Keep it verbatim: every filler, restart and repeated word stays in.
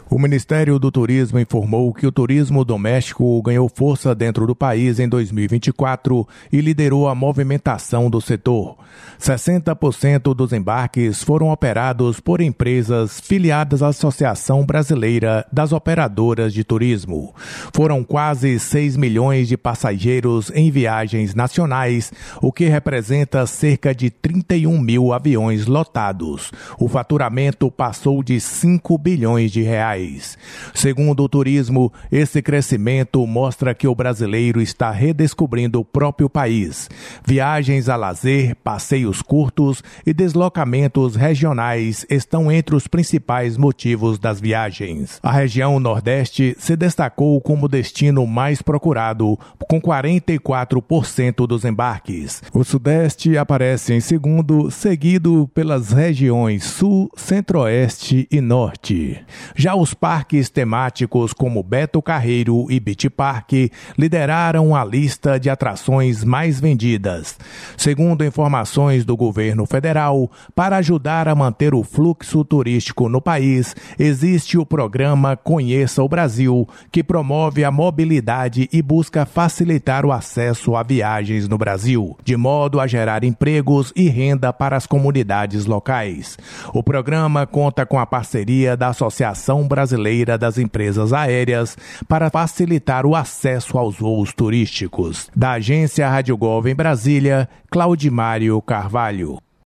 O Ministério do Turismo informou que o turismo doméstico ganhou força dentro do país em dois mil e vinte e quatro e liderou a movimentação do setor. sessenta por cento dos embarques foram operados por empresas filiadas à Associação Brasileira das Operadoras de Turismo. Foram quase seis milhões de passageiros em viagens nacionais, o que representa cerca de trinta e um mil aviões lotados. O faturamento passou de cinco bilhões de reais. Segundo o turismo, esse crescimento mostra que o brasileiro está redescobrindo o próprio país. Viagens a lazer, passeios curtos e deslocamentos regionais estão entre os principais motivos das viagens. A região Nordeste se destacou como destino mais procurado, com quarenta e quatro por cento dos embarques. O Sudeste aparece em segundo, seguido pelas regiões Sul, Centro-Oeste e Norte. Já os parques temáticos como Beto Carreiro e Beach Park lideraram a lista de atrações mais vendidas. Segundo informações do governo federal, para ajudar a manter o fluxo turístico no país, existe o programa Conheça o Brasil, que promove a mobilidade e busca facilitar o acesso a viagens no Brasil, de modo a gerar empregos e renda para as comunidades locais. O programa conta com a parceria da Associação Brasileira das Empresas Aéreas para facilitar o acesso aos voos turísticos. Da agência Rádio Gov em Brasília, Claudimário Carvalho.